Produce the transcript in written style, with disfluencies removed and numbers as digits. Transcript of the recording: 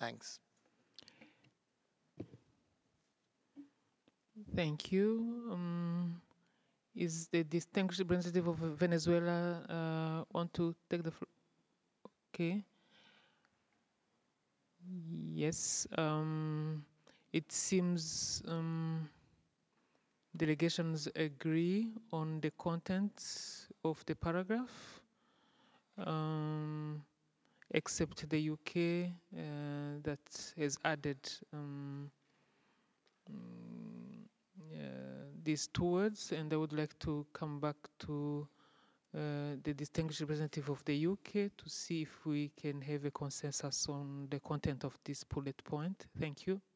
Thanks. Thank you. Is the distinguished representative of Venezuela want to take the floor? Okay. Yes. It seems delegations agree on the contents of the paragraph, um, except the UK that has added mm, these two words, and I would like to come back to the distinguished representative of the UK to see if we can have a consensus on the content of this bullet point. Thank you.